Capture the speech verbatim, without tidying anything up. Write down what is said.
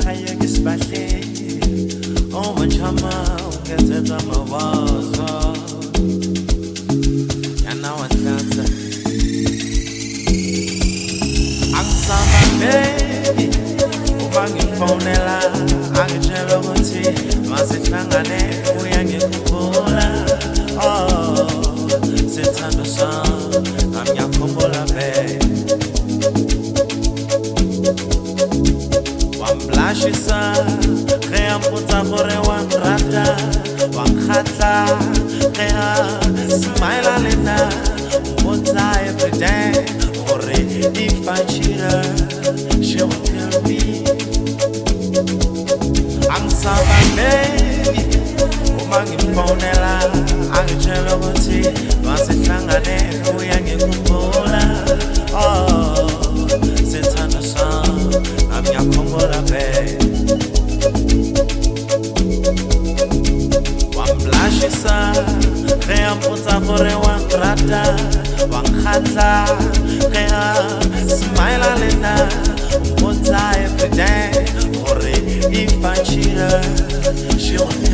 khaya ke spahle o machama ungezetsa mawazo yana wathatha angisama baby uma ngifonela angitshela ukuthi masihlangane uyangikhumbula oh sithando sami ngiyakhumbula baby wamblashisa khaya mputsa gore wangrata wankhatla khaya smile lena mputsa every day gore if I cheat her she will kill me angisaba baby uma ngifonela angitshela ukuthi masihlangane uyangikhumbula oh sithando sami ngiyakhumbula baby wamblashisa khaya mputsa gore wangrata wankhatla khaya smile lena mputsa every day gore if I cheat her she will